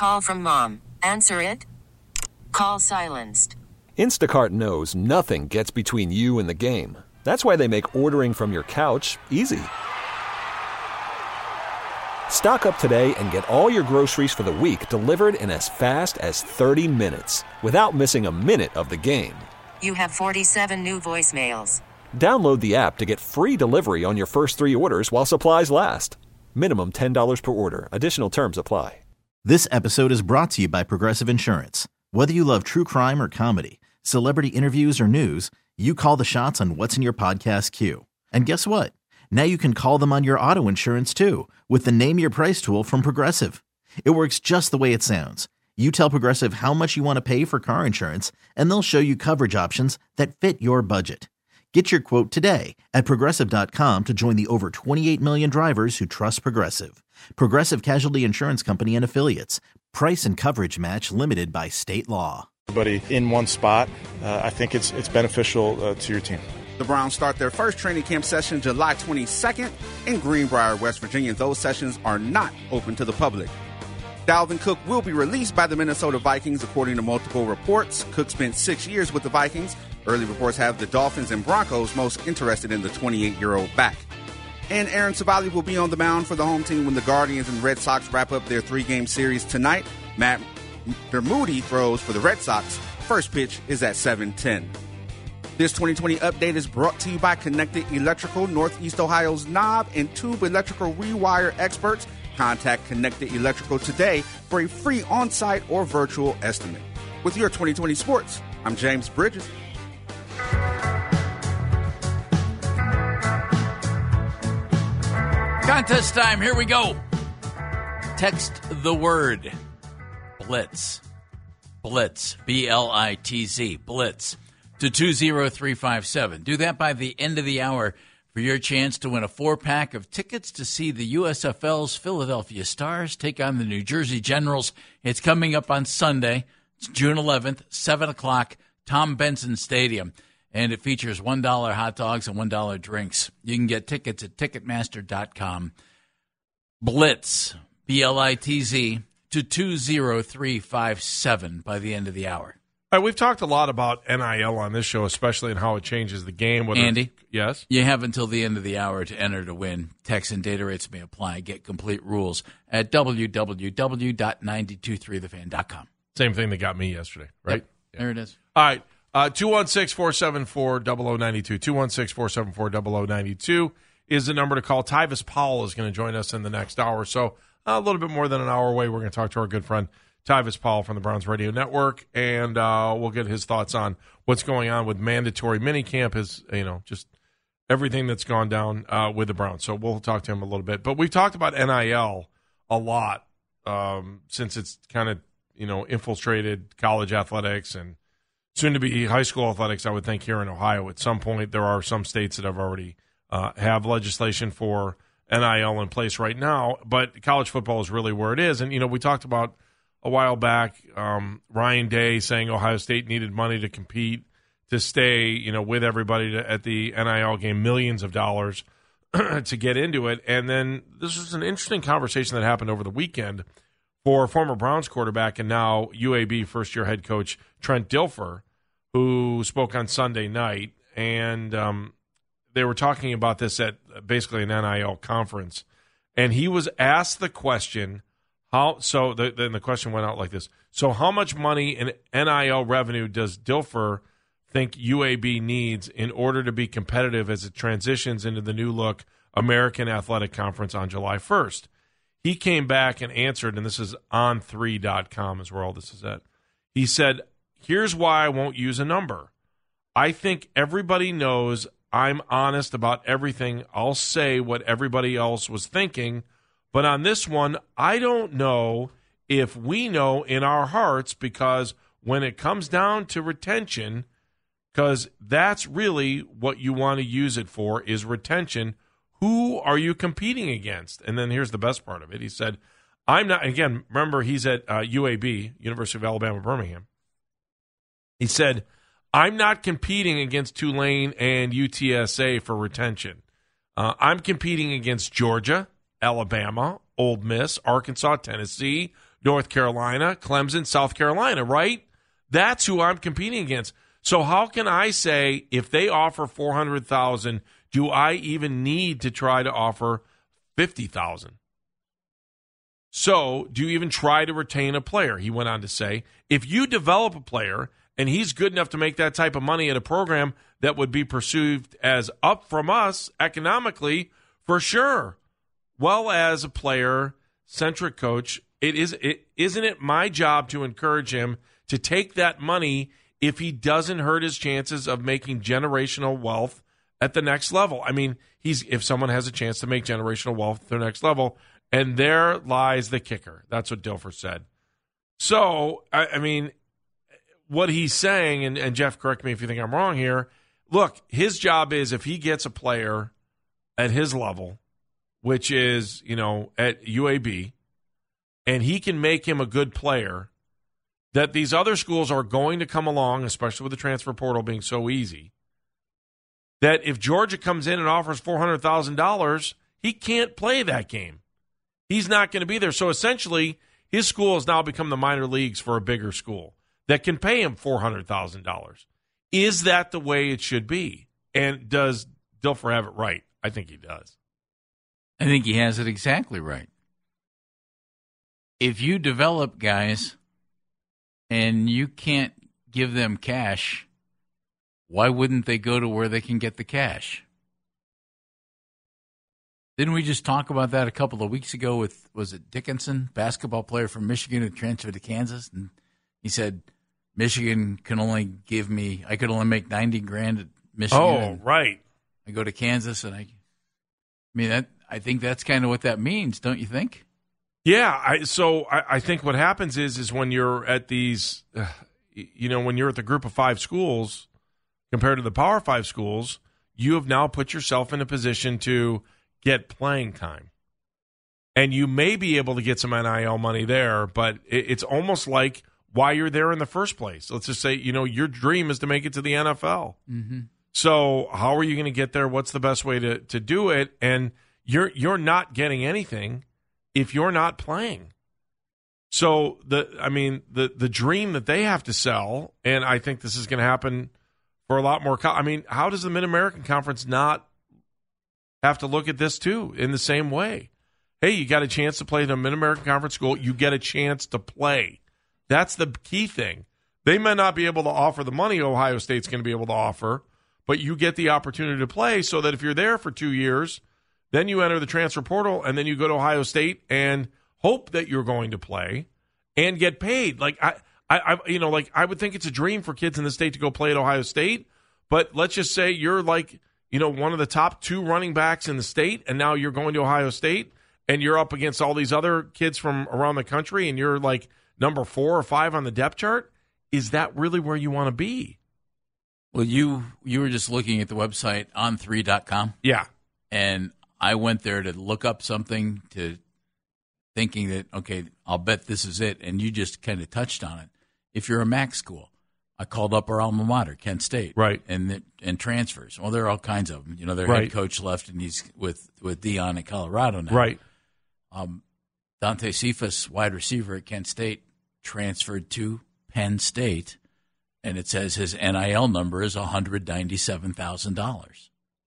Call from mom. Answer it. Call silenced. Instacart knows nothing gets between you and the game. That's why they make ordering from your couch easy. Stock up today and get all your groceries for the week delivered in as fast as 30 minutes without missing a minute of the game. You have 47 new voicemails. Download the app to get free delivery on your first 3 orders while supplies last. Minimum $10 per order. Additional terms apply. This episode is brought to you by Progressive Insurance. Whether you love true crime or comedy, celebrity interviews or news, you call the shots on what's in your podcast queue. And guess what? Now you can call them on your auto insurance too with the Name Your Price tool from Progressive. It works just the way it sounds. You tell Progressive how much you want to pay for car insurance, and they'll show you coverage options that fit your budget. Get your quote today at Progressive.com to join the over 28 million drivers who trust Progressive. Progressive Casualty Insurance Company and Affiliates. Price and coverage match limited by state law. Everybody in one spot, I think it's beneficial to your team. The Browns start their first training camp session July 22nd in Greenbrier, West Virginia. Those sessions are not open to the public. Dalvin Cook will be released by the Minnesota Vikings, according to multiple reports. Cook spent 6 years with the Vikings. Early reports have the Dolphins and Broncos most interested in the 28-year-old back. And Aaron Savali will be on the mound for the home team when the Guardians and Red Sox wrap up their 3-game series tonight. Matt Bermudi throws for the Red Sox. First pitch is at 7:10. This 2020 update is brought to you by Connected Electrical, Northeast Ohio's knob and tube electrical rewire experts. Contact Connected Electrical today for a free on-site or virtual estimate. With your 2020 sports, I'm James Bridges. Contest time, here we go. Text the word Blitz. Blitz, B-L-I-T-Z, Blitz, to 20357. Do that by the end of the hour for your chance to win a 4-pack of tickets to see the USFL's Philadelphia Stars take on the New Jersey Generals. It's coming up on Sunday. It's June 11th, 7 o'clock, Tom Benson Stadium. And it features $1 hot dogs and $1 drinks. You can get tickets at Ticketmaster.com. Blitz, B-L-I-T-Z, to 20357 by the end of the hour. All right, we've talked a lot about NIL on this show, especially in how it changes the game. Andy? Yes? You have until the end of the hour to enter to win. Text and data rates may apply. Get complete rules at www.923thefan.com. Same thing that got me yesterday, right? Yep. Yeah. There it is. All right. 216-474-0092. 216-474-0092 is the number to call. Tyvis Powell is going to join us in the next hour. So a little bit more than an hour away, we're going to talk to our good friend Tyvis Powell from the Browns Radio Network, and we'll get his thoughts on what's going on with mandatory minicamp, just everything that's gone down with the Browns. So we'll talk to him a little bit. But we've talked about NIL a lot since it's kind of, infiltrated college athletics and soon to be high school athletics, I would think, here in Ohio. At some point, there are some states that have already have legislation for NIL in place right now, but college football is really where it is. And, we talked about a while back Ryan Day saying Ohio State needed money to compete, to stay, with everybody at the NIL game, millions of dollars to get into it. And then this was an interesting conversation that happened over the weekend for former Browns quarterback and now UAB first-year head coach Trent Dilfer, who spoke on Sunday night. And they were talking about this at basically an NIL conference. And he was asked the question, then the question went out like this. So how much money in NIL revenue does Dilfer think UAB needs in order to be competitive as it transitions into the new look American Athletic Conference on July 1st? He came back and answered, and this is on3.com is where all this is at. He said, here's why I won't use a number. I think everybody knows I'm honest about everything. I'll say what everybody else was thinking. But on this one, I don't know if we know in our hearts, because when it comes down to retention, because that's really what you want to use it for, is retention. Who are you competing against? And then here's the best part of it. He said, I'm not, again, remember he's at UAB, University of Alabama, Birmingham. He said, I'm not competing against Tulane and UTSA for retention. I'm competing against Georgia, Alabama, Ole Miss, Arkansas, Tennessee, North Carolina, Clemson, South Carolina, right? That's who I'm competing against. So how can I say if they offer $400,000, do I even need to try to offer $50,000? So do you even try to retain a player? He went on to say, if you develop a player and he's good enough to make that type of money at a program that would be perceived as up from us economically, for sure. Well, as a player-centric coach, isn't it my job to encourage him to take that money if he doesn't hurt his chances of making generational wealth at the next level? I mean, if someone has a chance to make generational wealth at the next level, and there lies the kicker. That's what Dilfer said. So, I mean, what he's saying, and Jeff, correct me if you think I'm wrong here, look, his job is if he gets a player at his level, which is, at UAB, and he can make him a good player, that these other schools are going to come along, especially with the transfer portal being so easy, that if Georgia comes in and offers $400,000, he can't play that game. He's not going to be there. So essentially, his school has now become the minor leagues for a bigger school that can pay him $400,000. Is that the way it should be? And does Dilfer have it right? I think he does. I think he has it exactly right. If you develop guys and you can't give them cash, why wouldn't they go to where they can get the cash? Didn't we just talk about that a couple of weeks ago with, was it Dickinson, basketball player from Michigan who transferred to Kansas? And he said, Michigan can only give me, I could only make $90,000 at Michigan. Oh, right. I go to Kansas and I think that's kind of what that means, don't you think? Yeah. I think what happens is when you're at these, when you're at the group of 5 schools compared to the Power 5 schools, you have now put yourself in a position to get playing time. And you may be able to get some NIL money there, but it's almost like why you're there in the first place. Let's just say, your dream is to make it to the NFL. Mm-hmm. So how are you going to get there? What's the best way to do it? And you're not getting anything if you're not playing. So the dream that they have to sell, and I think this is going to happen for a lot more. How does the Mid-American Conference not have to look at this too in the same way? Hey, you got a chance to play at a Mid-American Conference school. You get a chance to play. That's the key thing. They may not be able to offer the money Ohio State's going to be able to offer, but you get the opportunity to play so that if you're there for 2 years, then you enter the transfer portal and then you go to Ohio State and hope that you're going to play and get paid. Like I would think it's a dream for kids in the state to go play at Ohio State, but let's just say you're one of the top 2 running backs in the state, and now you're going to Ohio State, and you're up against all these other kids from around the country, and you're like number 4 or 5 on the depth chart. Is that really where you want to be? Well, you were just looking at the website on3.com. Yeah. And I went there to look up something, to thinking that, okay, I'll bet this is it, and you just kind of touched on it. If you're a MAC school, I called up our alma mater, Kent State, right, and transfers. Well, there are all kinds of them. Their right. head coach left, and he's with Dion in Colorado now. Right. Dante Cephas, wide receiver at Kent State, transferred to Penn State, and it says his NIL number is $197,000.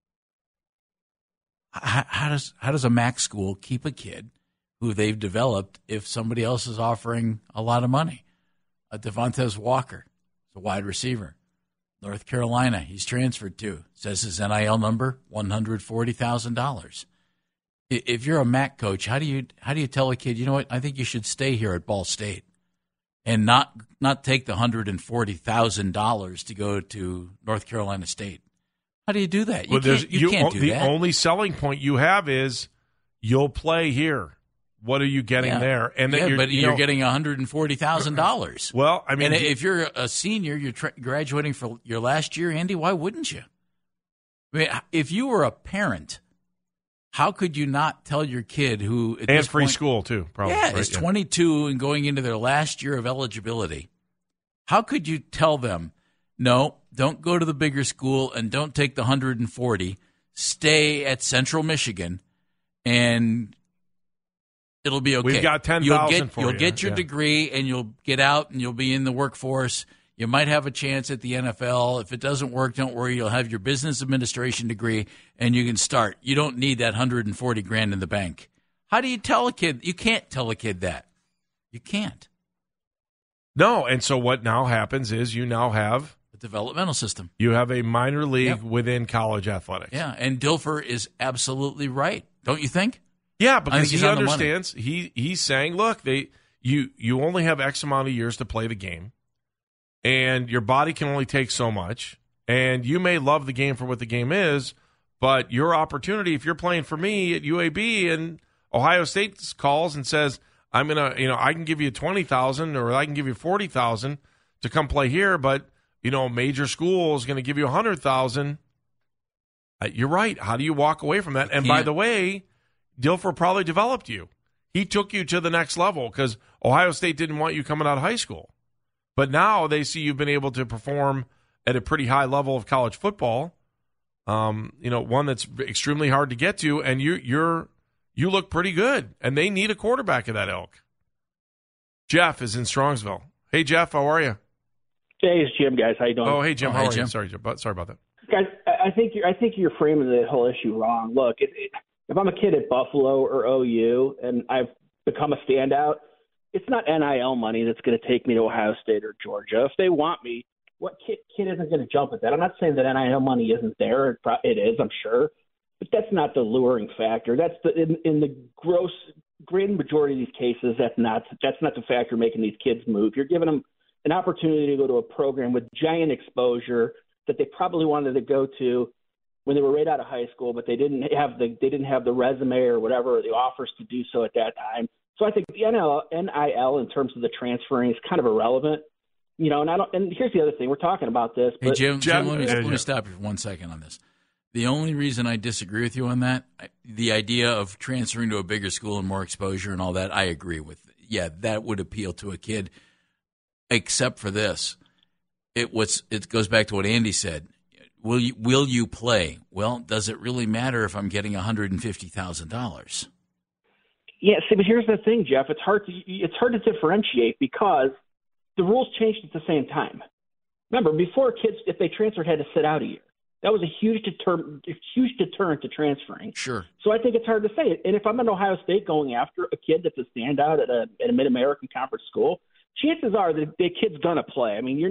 How does a MAC school keep a kid who they've developed if somebody else is offering a lot of money? Devontae Walker, a wide receiver, North Carolina, he's transferred to. Says his NIL number, $140,000. If you're a MAC coach, how do you tell a kid, you know what, I think you should stay here at Ball State and not take the $140,000 to go to North Carolina State? How do you do that? You can't do that. The only selling point you have is you'll play here. What are you getting there? And then you're getting $140,000. Well, I mean, and if you're a senior, you're graduating for your last year, Andy, why wouldn't you? I mean, if you were a parent, how could you not tell your kid who at this free point, school too, probably. Yeah, is 22 and going into their last year of eligibility. How could you tell them, no, don't go to the bigger school and don't take the 140. Stay at Central Michigan and It'll be okay. We've got 10,000 for you. You'll get your degree, and you'll get out, and you'll be in the workforce. You might have a chance at the NFL. If it doesn't work, don't worry. You'll have your business administration degree, and you can start. You don't need that $140,000 in the bank. How do you tell a kid? You can't tell a kid that. You can't. No, and so what now happens is you now have a developmental system. You have a minor league within college athletics. Yeah, and Dilfer is absolutely right, don't you think? Yeah, because he understands. He's saying, look, you only have X amount of years to play the game, and your body can only take so much, and you may love the game for what the game is, but your opportunity, if you're playing for me at UAB and Ohio State calls and says, I'm gonna, I can give you $20,000 or I can give you $40,000 to come play here, but a major school is going to give you $100,000. You're right. How do you walk away from that? And by the way, Dilfer probably developed you. He took you to the next level because Ohio State didn't want you coming out of high school. But now they see you've been able to perform at a pretty high level of college football, one that's extremely hard to get to, and you look pretty good, and they need a quarterback of that ilk. Jeff is in Strongsville. Hey, Jeff, how are you? Hey, it's Jim, guys. How you doing? Oh, hey, Jim. How are Jim? you? Sorry about that. Guys, I think you're framing the whole issue wrong. Look, if I'm a kid at Buffalo or OU and I've become a standout, it's not NIL money that's going to take me to Ohio State or Georgia. If they want me, what kid isn't going to jump at that? I'm not saying that NIL money isn't there. It is, I'm sure. But that's not the luring factor. That's in the great majority of these cases, that's not the factor making these kids move. You're giving them an opportunity to go to a program with giant exposure that they probably wanted to go to when they were right out of high school, but they didn't have the resume or whatever, or the offers to do so at that time. So I think the NIL in terms of the transferring is kind of irrelevant. And here's the other thing. We're talking about this. But hey, Jim, let me stop you for 1 second on this. The only reason I disagree with you on that, the idea of transferring to a bigger school and more exposure and all that, I agree with. Yeah, that would appeal to a kid, except for this. It goes back to what Andy said. Will you play? Well, does it really matter if I'm getting $150,000? Yeah, see, but here's the thing, Jeff. It's hard to differentiate because the rules changed at the same time. Remember, before kids, if they transferred, had to sit out a year. That was a huge deterrent to transferring. Sure. So I think it's hard to say. And if I'm at Ohio State going after a kid that's a standout at a Mid-American Conference school, chances are that the kid's going to play. I mean,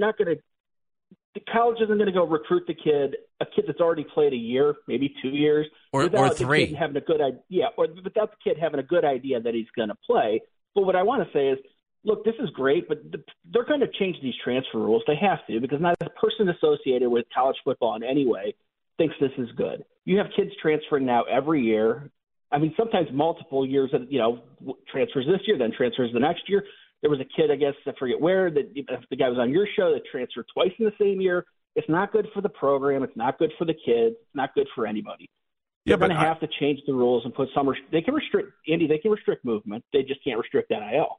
the college isn't going to go recruit a kid that's already played a year, maybe 2 years, or three, the kid having a good idea, or without the kid having a good idea that he's going to play. But what I want to say is, look, this is great, but they're going to change these transfer rules. They have to, because not a person associated with college football in any way thinks this is good. You have kids transferring now every year. I mean, sometimes multiple years of, transfers this year, then transfers the next year. There was a kid, I guess, I forget where, that if the guy was on your show, that transferred twice in the same year. It's not good for the program. It's not good for the kids. It's not good for anybody. They're going to have to change the rules and put some they can restrict movement. They just can't restrict NIL.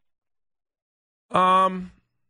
I'm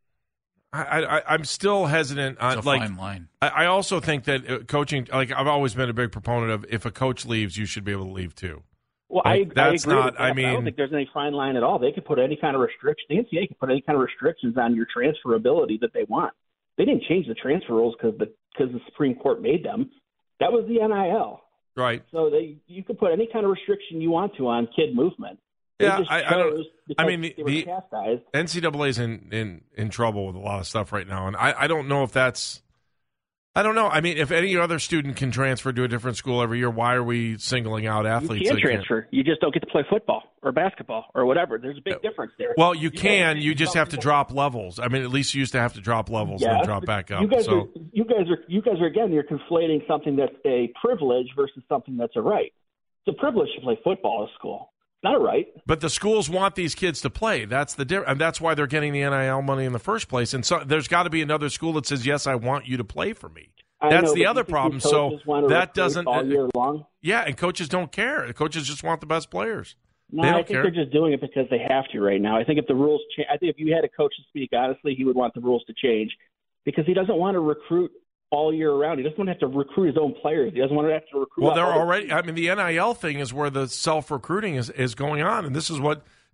still hesitant on it's a fine line. I also think that coaching, I've always been a big proponent of if a coach leaves, you should be able to leave too. Well, I agree with that. I don't think there's any fine line at all. They could put any kind of restriction. The NCAA can put any kind of restrictions on your transferability that they want. They didn't change the transfer rules because the Supreme Court made them. That was the NIL. Right. So you can put any kind of restriction you want to on kid movement. They the chastised. NCAA is in trouble with a lot of stuff right now, and I don't know if that's. I don't know. I mean, if any other student can transfer to a different school every year, why are we singling out athletes? You can transfer. You just don't get to play football or basketball or whatever. There's a big difference there. Well, you can. You just have to drop levels. I mean, at least you used to have to drop levels and then drop back up. You guys are again. You're conflating something that's a privilege versus something that's a right. It's a privilege to play football at school. Not a right. But the schools want these kids to play. That's the difference, and that's why they're getting the NIL money in the first place. And so there's got to be another school that says, "Yes, I want you to play for me." That's the other problem. So that doesn't all year long. Yeah, and coaches don't care. Coaches just want the best players. No, I think they're just doing it because they have to right now. I think if the rules change, I think if you had a coach to speak honestly, he would want the rules to change because he doesn't want to recruit all year round. He doesn't want to have to recruit his own players. He doesn't want to have to recruit. Well, they're already. I mean, the NIL thing is where the self-recruiting is going on, and this is what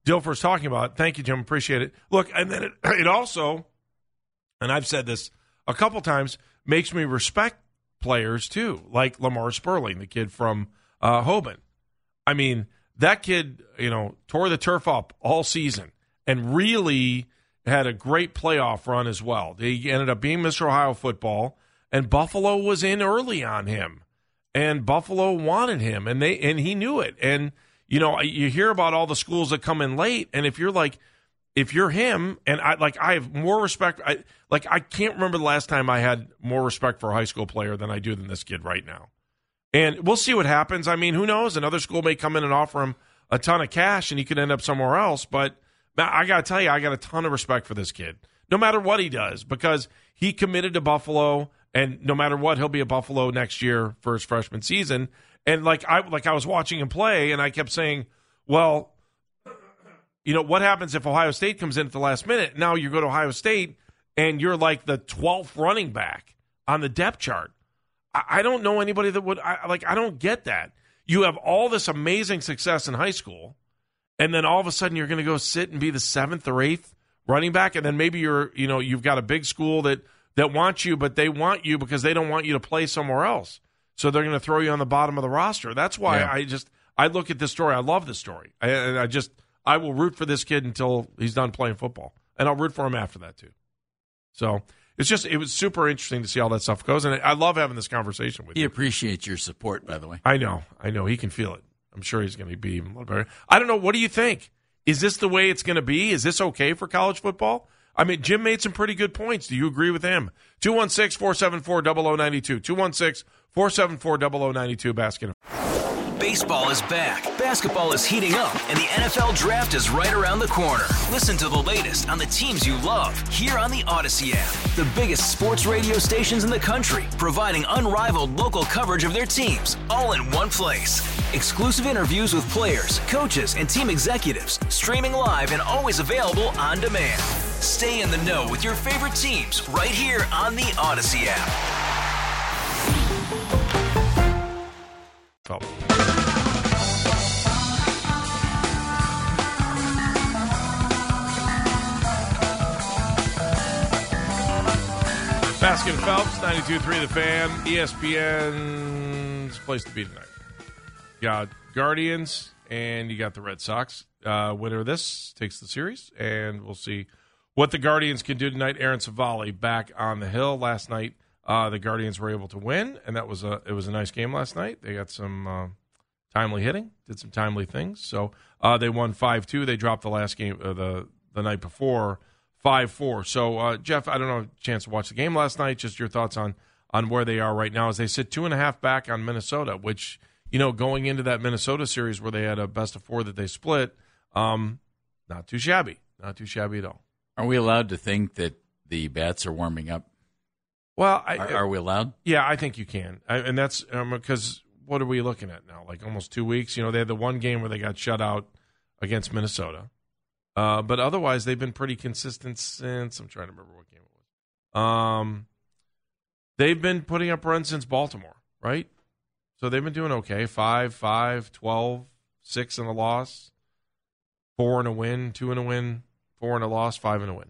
Dilfer's talking about. Thank you, Jim. Appreciate it. Look, and then it also, and I've said this a couple times, makes me respect players too, like Lamar Sperling, the kid from Hoban. I mean, that kid, tore the turf up all season and really had a great playoff run as well. He ended up being Mr. Ohio football, and Buffalo was in early on him, and Buffalo wanted him, and he knew it. And you hear about all the schools that come in late, and if you're him, and I have more respect. I can't remember the last time I had more respect for a high school player than I do than this kid right now. And we'll see what happens. I mean, who knows? Another school may come in and offer him a ton of cash, and he could end up somewhere else. But I got to tell you, I got a ton of respect for this kid, no matter what he does, because he committed to Buffalo, and no matter what, he'll be at Buffalo next year for his freshman season. And I was watching him play, and I kept saying, well, what happens if Ohio State comes in at the last minute? Now you go to Ohio State, and you're like the 12th running back on the depth chart. I don't know anybody that would. I don't get that. You have all this amazing success in high school, and then all of a sudden you're going to go sit and be the 7th or 8th running back, and then maybe you've got a big school that wants you, but they want you because they don't want you to play somewhere else. So they're going to throw you on the bottom of the roster. That's why I look at this story. I love this story. I will root for this kid until he's done playing football, and I'll root for him after that too. So it was super interesting to see how that stuff goes, and I love having this conversation with you. He appreciates your support, by the way. I know. He can feel it. I'm sure he's going to be even a little better. I don't know. What do you think? Is this the way it's going to be? Is this okay for college football? I mean, Jim made some pretty good points. Do you agree with him? 216-474-0092. 216-474-0092 basket. Baseball is back, basketball is heating up, and the NFL Draft is right around the corner. Listen to the latest on the teams you love here on the Odyssey app. The biggest sports radio stations in the country, providing unrivaled local coverage of their teams, all in one place. Exclusive interviews with players, coaches, and team executives, streaming live and always available on demand. Stay in the know with your favorite teams right here on the Odyssey app. Oh. Baskin Phelps, 92.3 The Fan, ESPN's place to be tonight. You got Guardians, and you got the Red Sox. Winner of this takes the series, and we'll see what the Guardians can do tonight. Aaron Savali back on the hill. Last night, the Guardians were able to win, and it was a nice game last night. They got some timely hitting, did some timely things. So they won 5-2. They dropped the last game the night before, 5-4. So, Jeff, I don't know, chance to watch the game last night. Just your thoughts on where they are right now as they sit 2.5 back on Minnesota, which, going into that Minnesota series where they had a best-of-4 that they split, not too shabby. Not too shabby at all. Are we allowed to think that the bats are warming up? Well, are we allowed? Yeah, I think you can. And that's because what are we looking at now? Like almost 2 weeks? They had the one game where they got shut out against Minnesota. But otherwise, they've been pretty consistent since, I'm trying to remember what game it was. They've been putting up runs since Baltimore, right? So they've been doing okay. 5, 12, 6 in a loss, 4 in a win, 2 in a win, 4 in a loss, 5 in a win.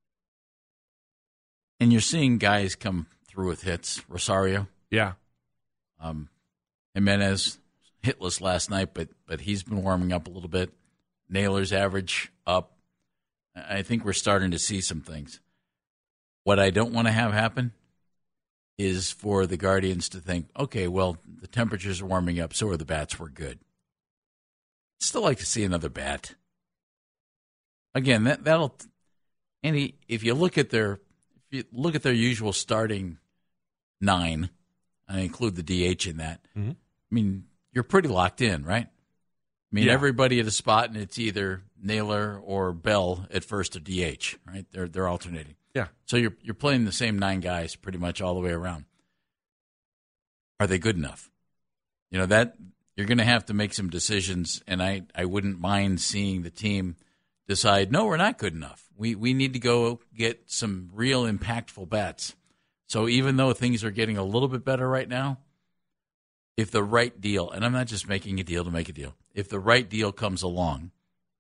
And you're seeing guys come through with hits. Rosario. Yeah. Jimenez, hitless last night, but he's been warming up a little bit. Naylor's average up. I think we're starting to see some things. What I don't want to have happen is for the Guardians to think, okay, well, the temperatures are warming up, so are the bats. We're good. I'd still like to see another bat. Again, that'll. Andy, if you look at their usual starting 9, I include the DH in that. Mm-hmm. I mean, you're pretty locked in, right? I mean, everybody at a spot, and it's either Naylor or Bell at first or DH, right? They're alternating. Yeah. So you're playing the same 9 guys pretty much all the way around. Are they good enough? That you're going to have to make some decisions, and I wouldn't mind seeing the team decide, no, we're not good enough. We need to go get some real impactful bats. So even though things are getting a little bit better right now, if the right deal, and I'm not just making a deal to make a deal, if the right deal comes along,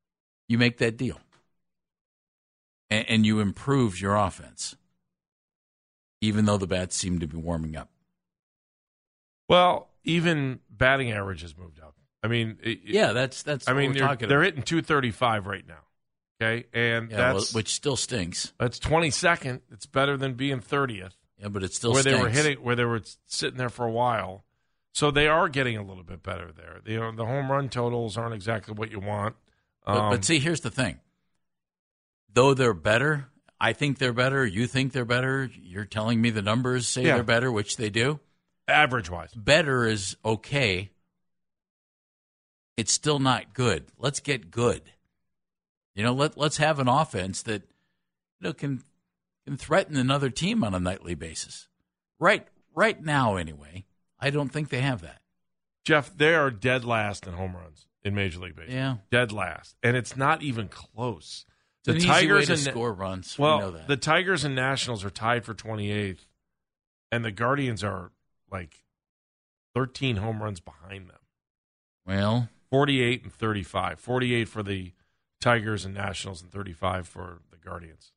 You make that deal. And you improve your offense, even though the bats seem to be warming up. Well, even batting average has moved up. I mean, that's. I mean, they're hitting 235 right now. Okay, and which still stinks. That's 22nd. It's better than being 30th. Yeah, but it still where stinks. Where they were sitting there for a while. So they are getting a little bit better there. The home run totals aren't exactly what you want. But see, here's the thing. Though they're better, I think they're better. You think they're better. You're telling me the numbers say they're better, which they do. Average-wise. Better is okay. It's still not good. Let's get good. Let's have an offense that can threaten another team on a nightly basis. Right now, anyway, I don't think they have that. Jeff, they are dead last in home runs in Major League Baseball. Yeah, dead last, and it's not even close. The Tigers and score runs. Well, we know that. The Tigers and Nationals are tied for 28th, and the Guardians are like 13 home runs behind them. Well, 48 and 35. 48 for the Tigers and Nationals, and 35 for the Guardians.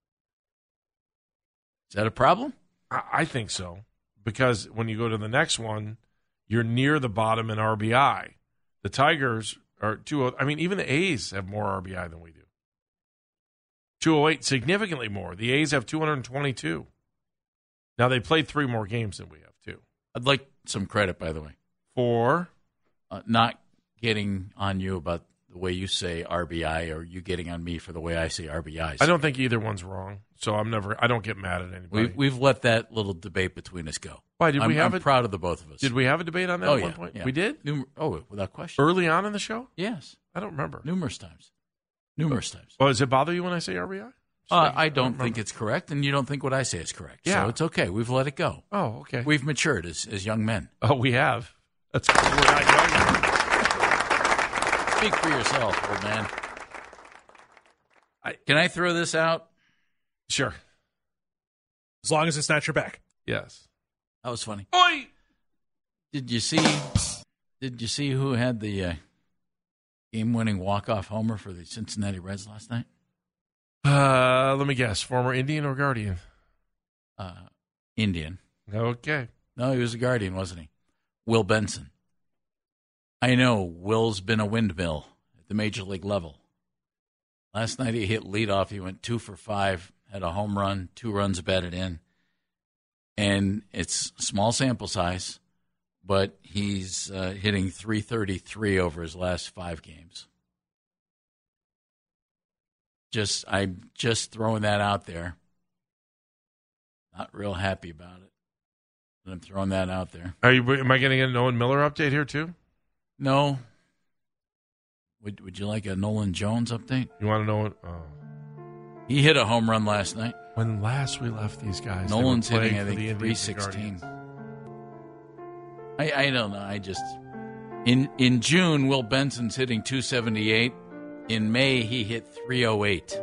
Is that a problem? I think so, because when you go to the next one, you're near the bottom in RBI. The Tigers are 208. I mean, even the A's have more RBI than we do. 208, significantly more. The A's have 222. Now, they played 3 more games than we have, too. I'd like some credit, by the way. For? Not getting on you about the way you say RBI, or you getting on me for the way I say RBIs. I don't think either one's wrong, so I don't get mad at anybody. We've let that little debate between us go. Why, did we have I'm proud of the both of us. Did we have a debate on that at one point? Yeah. We did? Without question. Early on in the show? Yes. I don't remember. Numerous times. Oh, does it bother you when I say RBI? I don't think it's correct, and you don't think what I say is correct. Yeah. So it's okay. We've let it go. Oh, okay. We've matured as young men. Oh, we have. That's because we're not young. Speak for yourself, old man. Can I throw this out? Sure. As long as it's not your back. Yes. That was funny. Oi! Did you see who had the game-winning walk-off homer for the Cincinnati Reds last night? Let me guess. Former Indian or Guardian? Indian. Okay. No, he was a Guardian, wasn't he? Will Benson. I know Will's been a windmill at the major league level. Last night he hit leadoff. He went 2 for 5, had a home run, 2 runs batted in. And it's small sample size, but he's hitting .333 over his last 5 games. I'm just throwing that out there. Not real happy about it, but I'm throwing that out there. Am I getting an Owen Miller update here too? No. Would you like a Nolan Jones update? You want to know what? Oh. He hit a home run last night. When last we left these guys, Nolan's hitting, I think, 316. I don't know. In June, Will Benson's hitting 278. In May, he hit 308.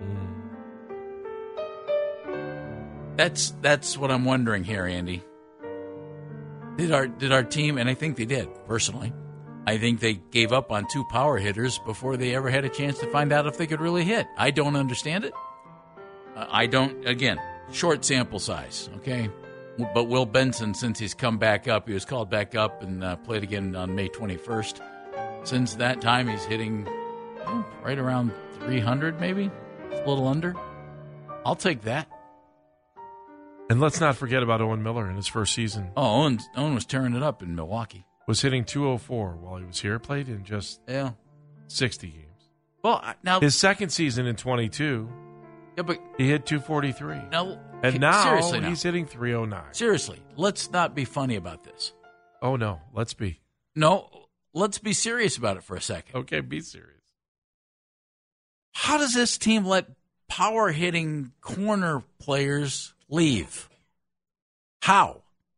That's what I'm wondering here, Andy. Did our team, and I think they did, personally, I think they gave up on 2 power hitters before they ever had a chance to find out if they could really hit. I don't understand it. Again, short sample size, okay? But Will Benson, since he's come back up, he was called back up and played again on May 21st. Since that time, he's hitting right around 300 maybe, a little under. I'll take that. And let's not forget about Owen Miller in his first season. Oh, Owen was tearing it up in Milwaukee. Was hitting 204 while he was here. Played in just 60 games. Well, now his second season in 22, but he hit 243. Now he's hitting 309. Seriously, let's not be funny about this. Oh, no. Let's be. No, let's be serious about it for a second. Okay, be serious. How does this team let power-hitting corner players leave? How?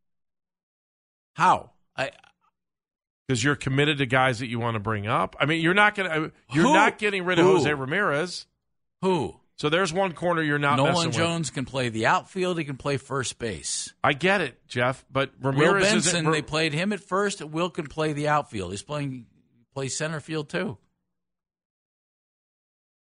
Because you're committed to guys that you want to bring up. I mean, you're not getting rid of Jose Ramirez. Who? So there's one corner you're not Nolan messing with. Jones can play the outfield. He can play first base. I get it, Jeff, but Ramirez Will Benson, they played him at first. Will can play the outfield. Plays center field too.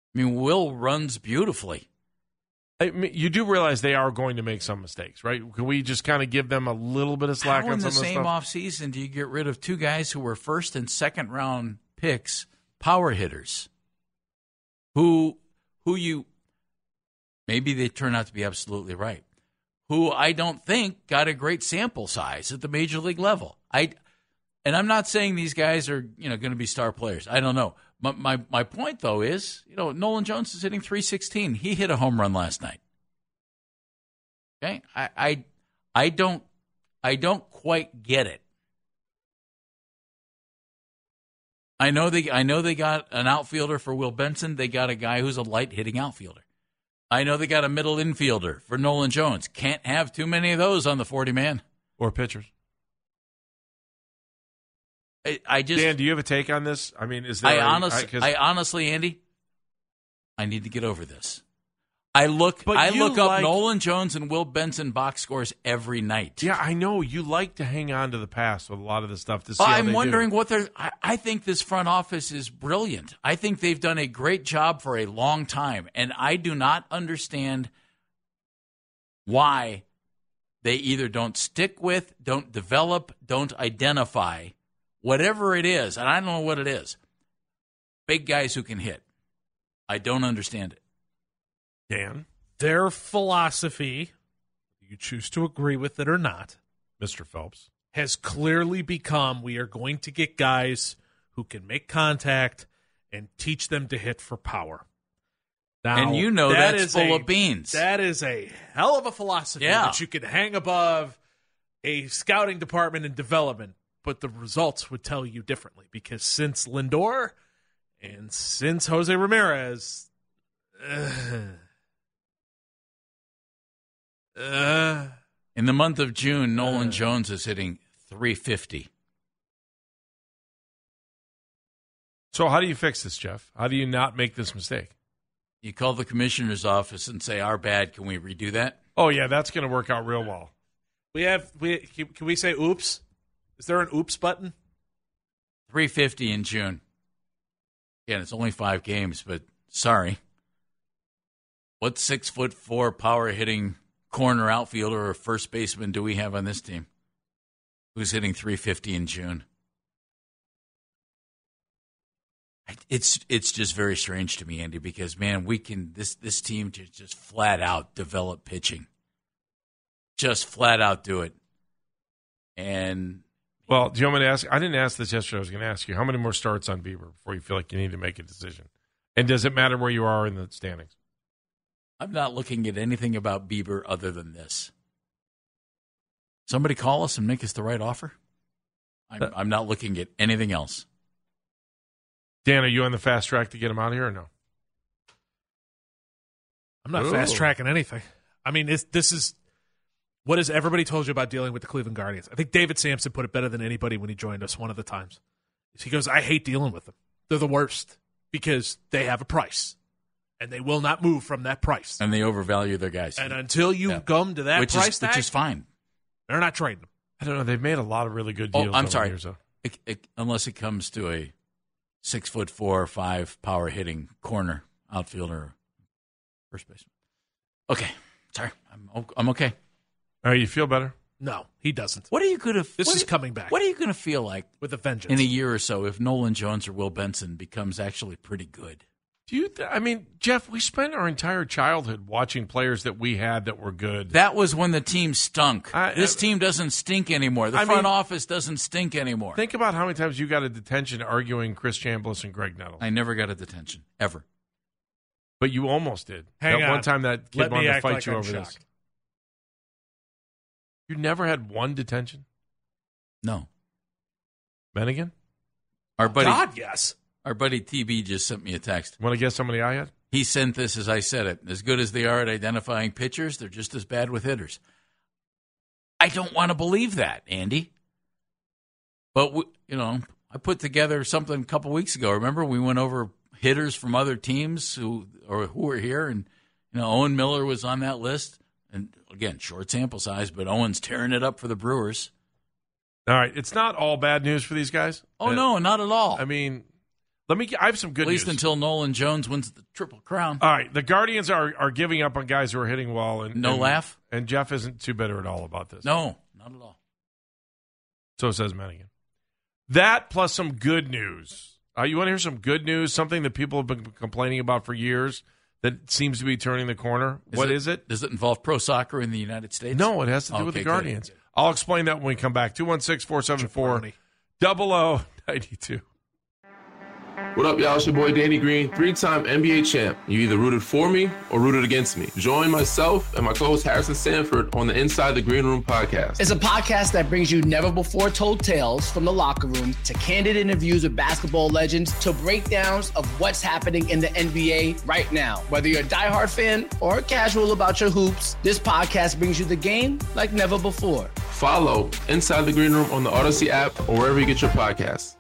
I mean, Will runs beautifully. I mean, you do realize they are going to make some mistakes, right? Can we just kind of give them a little bit of slack How on some of the in the same offseason do you get rid of two guys who were first and second round picks, power hitters, who you maybe they turn out to be absolutely right, who I don't think got a great sample size at the major league level. And I'm not saying these guys are going to be star players. I don't know. My point, though, is, Nolan Jones is hitting .316. He hit a home run last night. Okay? I don't quite get it. I know they got an outfielder for Will Benson. They got a guy who's a light hitting outfielder. I know they got a middle infielder for Nolan Jones. Can't have too many of those on the 40-man. Or pitchers. I just, Dan, do you have a take on this? I mean, is there? I honestly, Andy, I need to get over this. I look up Nolan Jones and Will Benson box scores every night. Yeah, I know you like to hang on to the past with a lot of this stuff to see. I'm wondering what they're. I think this front office is brilliant. I think they've done a great job for a long time, and I do not understand why they either don't stick with, don't develop, don't identify. Whatever it is, and I don't know what it is, big guys who can hit. I don't understand it. Dan? Their philosophy, you choose to agree with it or not, Mr. Phelps, has clearly become we are going to get guys who can make contact and teach them to hit for power. Now, and that's full of beans. That is a hell of a philosophy that you could hang above a scouting department and development. But the results would tell you differently because since Lindor and since Jose Ramirez, in the month of June, Nolan Jones is hitting .350. So how do you fix this, Jeff? How do you not make this mistake? You call the commissioner's office and say, "Our bad. Can we redo that?" Oh yeah, that's going to work out real well. Can we say oops? Is there an oops button? .350 in June. Again, it's only 5 games, but sorry. What 6'4" power hitting corner outfielder or first baseman do we have on this team who's hitting .350 in June? It's just very strange to me, Andy, because man, we can this team just flat out develop pitching, just flat out do it, and. Well, do you want me to ask? I didn't ask this yesterday. I was going to ask you, how many more starts on Bieber before you feel like you need to make a decision? And does it matter where you are in the standings? I'm not looking at anything about Bieber other than this. Somebody call us and make us the right offer. I'm not looking at anything else. Dan, are you on the fast track to get him out of here or no? I'm not fast tracking anything. I mean, this is... What has everybody told you about dealing with the Cleveland Guardians? I think David Sampson put it better than anybody when he joined us one of the times. He goes, I hate dealing with them. They're the worst because they have a price, and they will not move from that price. And they overvalue their guys. And until you come to that price tag, which is fine. They're not trading them. I don't know. They've made a lot of really good deals. I'm sorry. Years, unless it comes to a 6'4" or 5 power hitting corner outfielder, first baseman. Okay, sorry, I'm okay. All right, you feel better? No, he doesn't. What are you going to? This is coming back. What are you going to feel like with a vengeance in a year or so if Nolan Jones or Will Benson becomes actually pretty good? Do you? I mean, Jeff, we spent our entire childhood watching players that we had that were good. That was when the team stunk. This team doesn't stink anymore. The front office doesn't stink anymore. Think about how many times you got a detention arguing Chris Chambliss and Greg Nettles. I never got a detention ever. But you almost did. Hang on. One time that kid wanted to fight like you I'm over shocked. this. You never had one detention? No. Bennigan? God, yes. Our buddy TB just sent me a text. Want to guess how many I had? He sent this as I said it. As good as they are at identifying pitchers, they're just as bad with hitters. I don't want to believe that, Andy. But, I put together something a couple weeks ago. Remember, we went over hitters from other teams who were here, and Owen Miller was on that list. And, again, short sample size, but Owen's tearing it up for the Brewers. All right. It's not all bad news for these guys. Oh, no, not at all. I mean, I have some good news. At least until Nolan Jones wins the Triple Crown. All right, the Guardians are giving up on guys who are hitting well. And laugh? And Jeff isn't too bitter at all about this. No, not at all. So says Mannigan. That plus some good news. You want to hear some good news? Something that people have been complaining about for years that seems to be turning the corner. What is it? Does it involve pro soccer in the United States? No, it has to do with the Guardians. Good. I'll explain that when we come back. 216-474-0092. What up, y'all? It's your boy Danny Green, 3-time NBA champ. You either rooted for me or rooted against me. Join myself and my co-host Harrison Sanford on the Inside the Green Room podcast. It's a podcast that brings you never-before-told tales from the locker room to candid interviews with basketball legends to breakdowns of what's happening in the NBA right now. Whether you're a diehard fan or casual about your hoops, this podcast brings you the game like never before. Follow Inside the Green Room on the Odyssey app or wherever you get your podcasts.